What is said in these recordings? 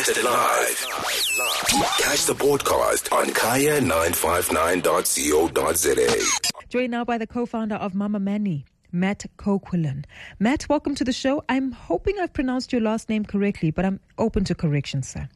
Broadcasted live. Catch the podcast on kaya959.co.za. Joined now by the co-founder of Mama Money, Matt Coquelin. Matt, welcome to the show. I'm hoping I've pronounced your last name correctly, but I'm open to correction, sir.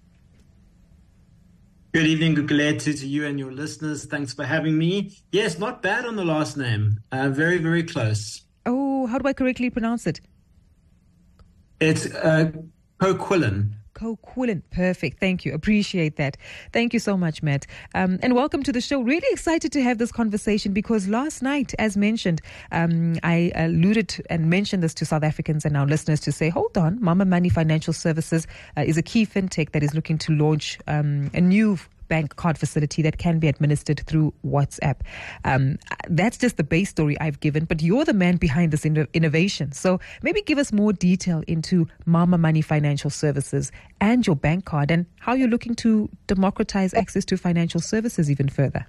Good evening, Gugulethu, to you and your listeners. Thanks for having me. Yes, not bad on the last name. Very, very close. Oh, how do I correctly pronounce it? It's Coquelin. Coquelin. Perfect. Thank you. Appreciate that. Thank you so much, Matt. And welcome to the show. Really excited to have this conversation because last night, as mentioned, I alluded and mentioned this to South Africans and our listeners to say, hold on, Mama Money Financial Services is a key fintech that is looking to launch a new bank card facility that can be administered through WhatsApp. That's just the base story I've given, but you're the man behind this innovation. So maybe give us more detail into Mama Money Financial Services and your bank card and how you're looking to democratize access to financial services even further.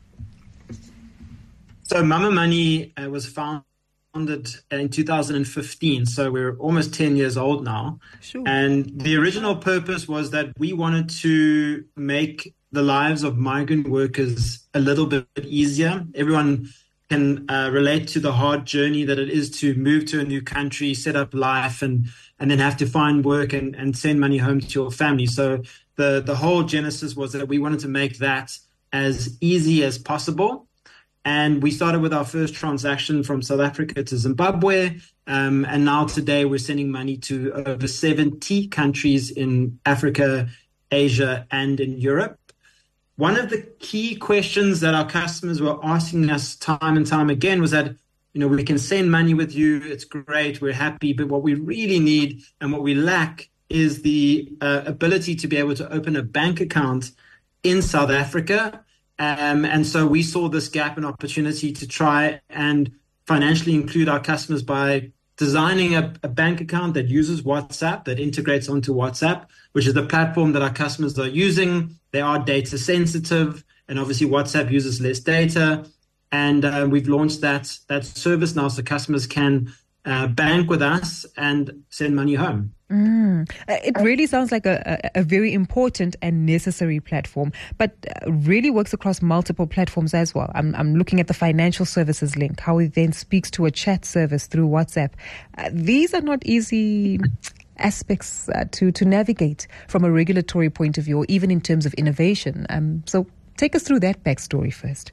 So Mama Money was founded in 2015, so we're almost 10 years old now. Sure. And the original purpose was that we wanted to make the lives of migrant workers a little bit easier. Everyone can relate to the hard journey that it is to move to a new country, set up life, and then have to find work and send money home to your family. So the whole genesis was that we wanted to make that as easy as possible. And we started with our first transaction from South Africa to Zimbabwe. And now today we're sending money to over 70 countries in Africa, Asia, and in Europe. One of the key questions that our customers were asking us time and time again was that, we can send money with you. It's great. We're happy. But what we really need and what we lack is the ability to be able to open a bank account in South Africa. And so we saw this gap and opportunity to try and financially include our customers by designing a bank account that uses WhatsApp, that integrates onto WhatsApp, which is the platform that our customers are using. They are data sensitive, and obviously WhatsApp uses less data. And we've launched that service now so customers can bank with us and send money home. It really sounds like a very important and necessary platform, but really works across multiple platforms as well. I'm looking at the financial services link, how it then speaks to a chat service through WhatsApp. These are not easy aspects to navigate from a regulatory point of view, or even in terms of innovation. So take us through that backstory first.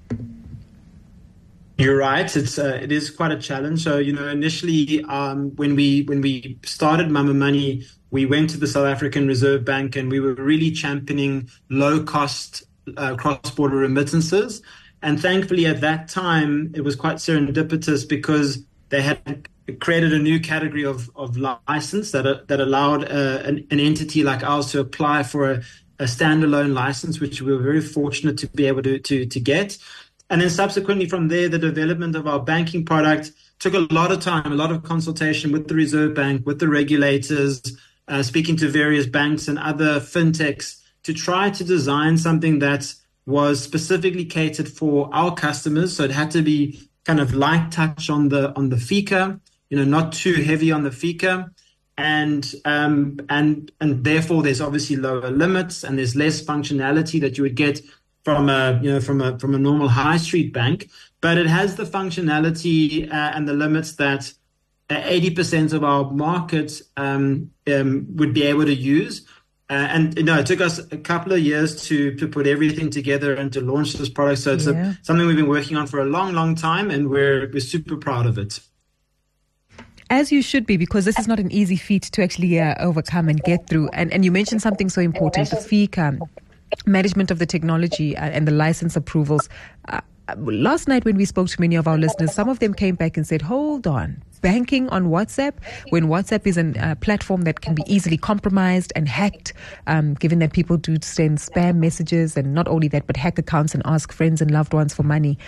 You're right. It is quite a challenge. So, initially, when we started Mama Money, we went to the South African Reserve Bank and we were really championing low-cost cross-border remittances. And thankfully, at that time, it was quite serendipitous because they had created a new category of license that allowed an entity like ours to apply for a standalone license, which we were very fortunate to be able to get. And then subsequently from there, the development of our banking product took a lot of time, a lot of consultation with the Reserve Bank, with the regulators, speaking to various banks and other fintechs to try to design something that was specifically catered for our customers. So it had to be kind of light touch on the FICA, not too heavy on the FICA. And therefore there's obviously lower limits and there's less functionality that you would get from a normal high street bank, but it has the functionality and the limits that 80% of our market would be able to use. It took us a couple of years to put everything together and to launch this product. So it's something we've been working on for a long, long time, and we're super proud of it. As you should be, because this is not an easy feat to actually overcome and get through. And you mentioned something so important, the FICA. Management of the technology and the license approvals. Last night when we spoke to many of our listeners, some of them came back and said, hold on, banking on WhatsApp, when WhatsApp is a platform that can be easily compromised and hacked, given that people do send spam messages and not only that, but hack accounts and ask friends and loved ones for money,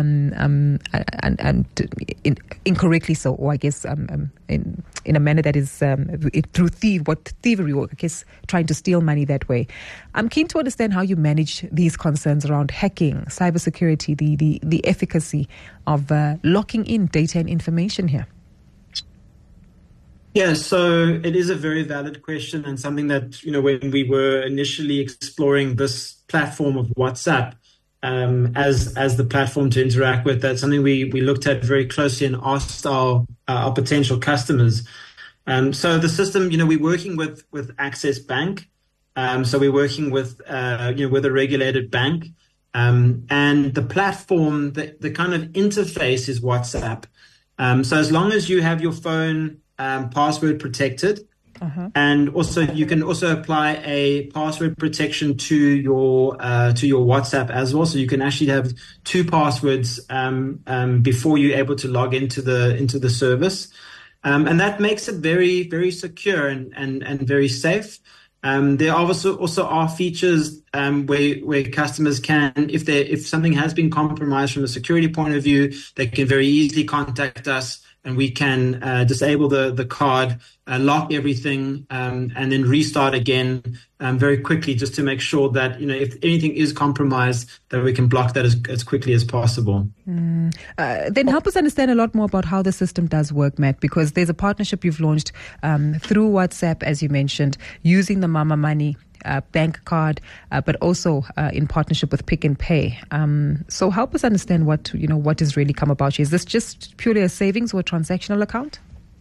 incorrectly so, or I guess in a manner that is through thievery, or I guess trying to steal money that way. I'm keen to understand how you manage these concerns around hacking, cybersecurity, the efficacy of locking in data and information here. Yeah, so it is a very valid question and something that, when we were initially exploring this platform of WhatsApp as the platform to interact with, that's something we looked at very closely and asked our potential customers. So the system, we're working with Access Bank. So we're working with a regulated bank. And the platform, the kind of interface is WhatsApp. So as long as you have your phone password protected, and also you can also apply a password protection to your WhatsApp as well. So you can actually have two passwords before you're able to log into the service, and that makes it very, very secure and very safe. There are also are features where customers can, if something has been compromised from a security point of view, they can very easily contact us, and we can disable the card, lock everything, and then restart again very quickly, just to make sure that if anything is compromised, that we can block that as quickly as possible. Then help us understand a lot more about how the system does work, Matt, because there's a partnership you've launched through WhatsApp, as you mentioned, using the Mama Money bank card, but also in partnership with Pick n Pay. So help us understand what has really come about here. Is this just purely a savings or a transactional account?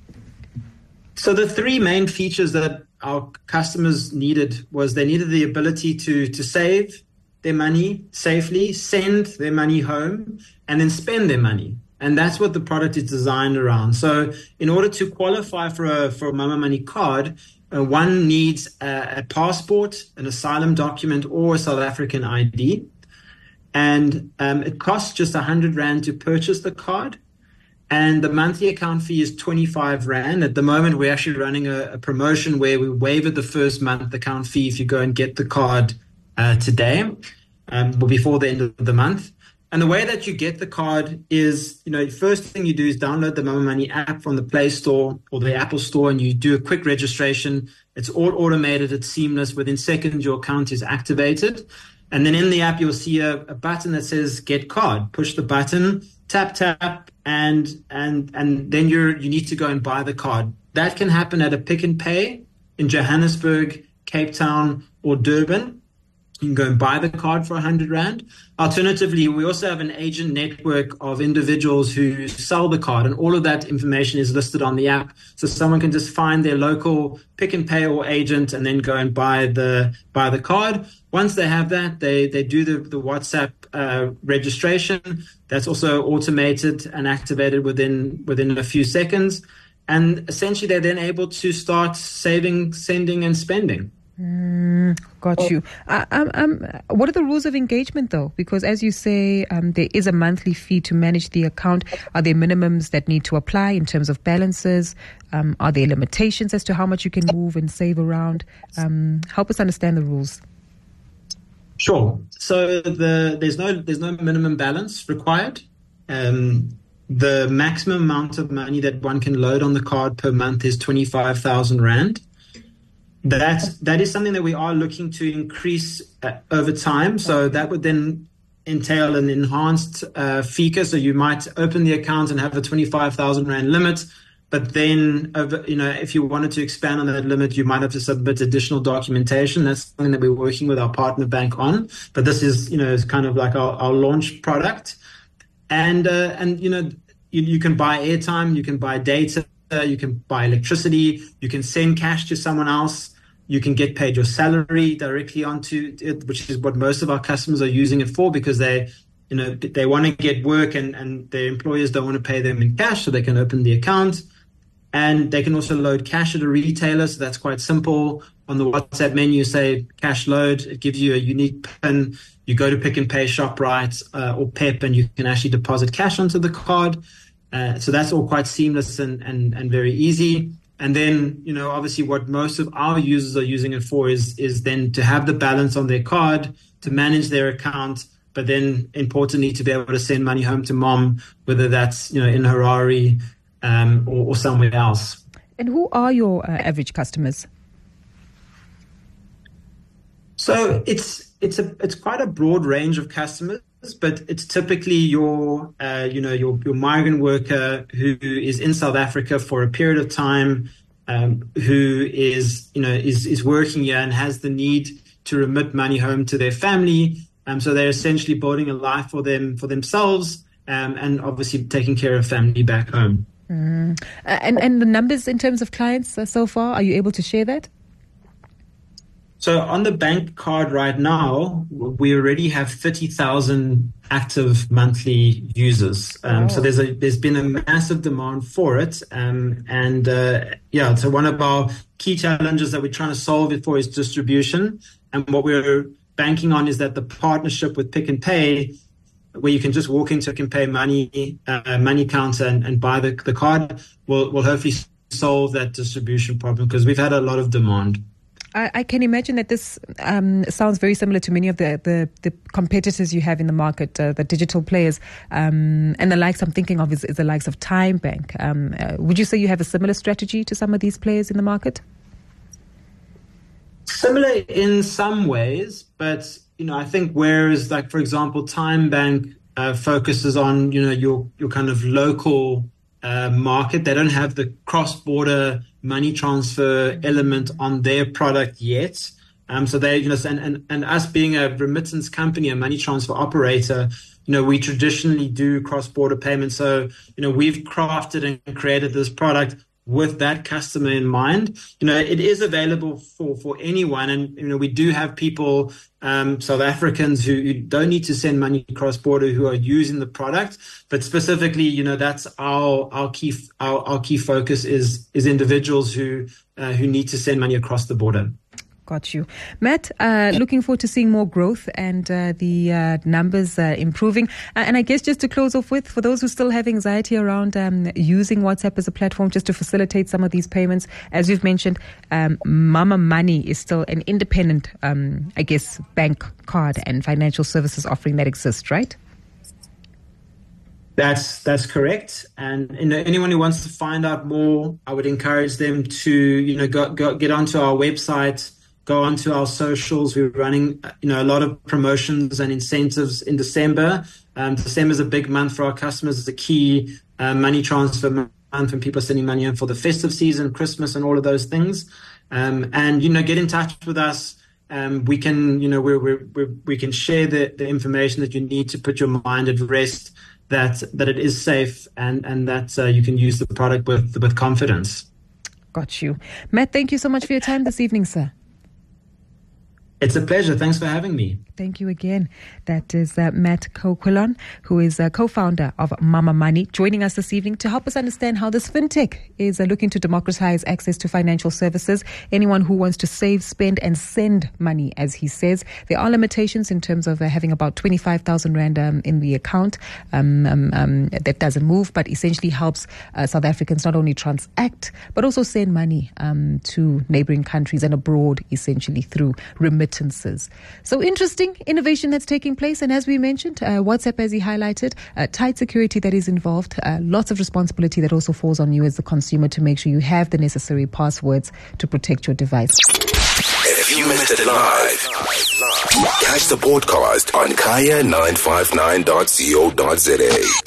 So the three main features that our customers needed was they needed the ability to save their money safely, send their money home, and then spend their money. And that's what the product is designed around. So in order to qualify for a Mama Money card, one needs a passport, an asylum document, or a South African ID. And it costs just 100 Rand to purchase the card. And the monthly account fee is 25 Rand. At the moment, we're actually running a promotion where we waive the first month account fee if you go and get the card today, or before the end of the month. And the way that you get the card is, first thing you do is download the Mama Money app from the Play Store or the Apple Store, and you do a quick registration. It's all automated. It's seamless. Within seconds, your account is activated. And then in the app, you'll see a button that says Get Card. Push the button, tap, and then you need to go and buy the card. That can happen at a Pick n Pay in Johannesburg, Cape Town, or Durban. You can go and buy the card for 100 Rand. Alternatively, we also have an agent network of individuals who sell the card, and all of that information is listed on the app. So someone can just find their local Pick n Pay or agent and then go and buy the card. Once they have that, they do the WhatsApp registration. That's also automated and activated within a few seconds. And essentially, they're then able to start saving, sending, and spending. Got you. What are the rules of engagement, though? Because as you say, there is a monthly fee to manage the account. Are there minimums that need to apply in terms of balances? Are there limitations as to how much you can move and save around? Help us understand the rules. Sure. So there's no minimum balance required. The maximum amount of money that one can load on the card per month is 25,000 Rand. That is something that we are looking to increase over time. So that would then entail an enhanced FICA. So you might open the account and have a 25,000 Rand limit. But then, if you wanted to expand on that limit, you might have to submit additional documentation. That's something that we're working with our partner bank on. But this is, is kind of like our launch product. And you can buy airtime, you can buy data, you can buy electricity, you can send cash to someone else. You can get paid your salary directly onto it, which is what most of our customers are using it for, because they want to get work and their employers don't want to pay them in cash, so they can open the account. And they can also load cash at a retailer, so that's quite simple. On the WhatsApp menu, say cash load, it gives you a unique PIN. You go to Pick n Pay, ShopRite, or PEP, and you can actually deposit cash onto the card. So that's all quite seamless and very easy. And then, obviously what most of our users are using it for is then to have the balance on their card, to manage their account, but then importantly to be able to send money home to mom, whether that's, in Harare or somewhere else. And who are your average customers? So it's quite a broad range of customers, but it's typically your migrant worker who is in South Africa for a period of time, who is working here and has the need to remit money home to their family. So they're essentially building a life for themselves, and obviously taking care of family back home. And the numbers in terms of clients so far, are you able to share that? So on the bank card right now, we already have 30,000 active monthly users. So there's been a massive demand for it. So one of our key challenges that we're trying to solve it for is distribution. And what we're banking on is that the partnership with Pick n Pay, where you can just walk into Pick n Pay money counter and buy the card, will hopefully solve that distribution problem, because we've had a lot of demand. I can imagine that this sounds very similar to many of the competitors you have in the market, the digital players, and the likes I'm thinking of is the likes of Time Bank. Would you say you have a similar strategy to some of these players in the market? Similar in some ways, but I think whereas, like, for example, Time Bank focuses on your kind of local market, they don't have the cross-border money transfer element on their product yet. So they, and us being a remittance company, a money transfer operator, we traditionally do cross-border payments. So, we've crafted and created this product with that customer in mind. It is available for anyone. And, we do have people, South Africans who don't need to send money cross-border, who are using the product. But specifically, that's our key focus is individuals who need to send money across the border. Got you. Matt, looking forward to seeing more growth and the numbers improving. And I guess just to close off with, for those who still have anxiety around using WhatsApp as a platform just to facilitate some of these payments, as you've mentioned, Mama Money is still an independent, bank card and financial services offering that exists, right? That's correct. And anyone who wants to find out more, I would encourage them to get onto our website, go onto our socials. We're running a lot of promotions and incentives in December. December is a big month for our customers. It's a key money transfer month, and people are sending money in for the festive season, Christmas, and all of those things. And get in touch with us. We can we can share the information that you need to put your mind at rest, that it is safe and that you can use the product with confidence. Got you. Matt, thank you so much for your time this evening, sir. It's a pleasure. Thanks for having me. Thank you again. That is Matt Coquelin, who is a co-founder of Mama Money, joining us this evening to help us understand how this fintech is looking to democratize access to financial services. Anyone who wants to save, spend and send money, as he says. There are limitations in terms of having about 25,000 Rand in the account. That doesn't move, but essentially helps South Africans not only transact, but also send money to neighboring countries and abroad, essentially through remittances. So interesting innovation that's taking place, and as we mentioned, WhatsApp, as he highlighted, tight security that is involved, lots of responsibility that also falls on you as the consumer to make sure you have the necessary passwords to protect your device. If you missed it live, catch the podcast on kaya959.co.za.